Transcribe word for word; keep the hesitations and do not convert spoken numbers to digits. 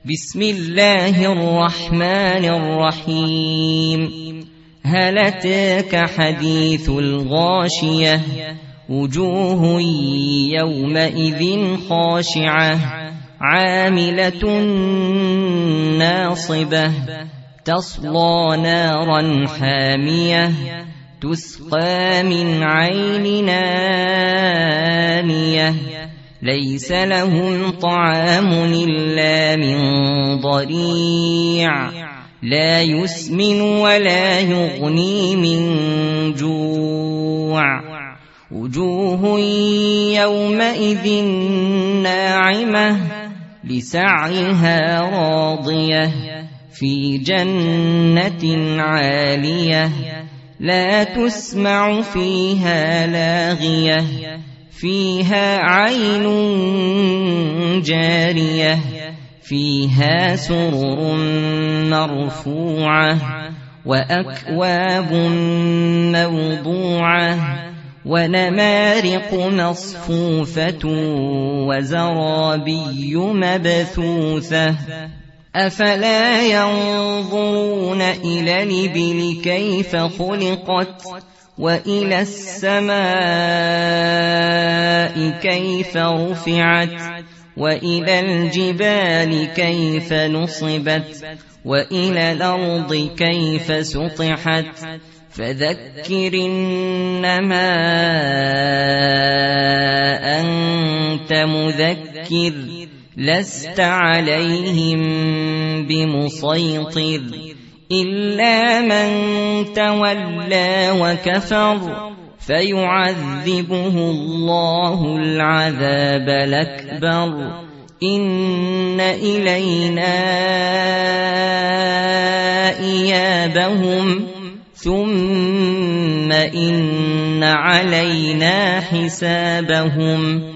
بسم الله الرحمن الرحيم. هل أتاك حديث الغاشية؟ وجوه يومئذ خاشعة عاملة ناصبة تصلى نارا حامية تسقى من عين آنية ليس لهم طعام إلا من ضريع لا يسمن ولا يغني من جوع. وجوه يومئذ ناعمة لسعيها راضية في جنة عالية لا تسمع فيها لاغية فيها عين جارية فيها سرر مرفوعة وأكواب موضوعة ونمارق مصفوفة وزرابي مبثوثة. أفلا ينظرون إلى الإبل كيف خلقت وإلى السماء كيف رفعت وإلى الجبال كيف نصبت وإلى الأرض كيف سطحت فذكر إنما أنت مذكر لست عليهم بمسيطر إلا من تولى وكفر فيعذبه الله العذاب الأكبر. إن إلينا إيابهم ثم إن علينا حسابهم.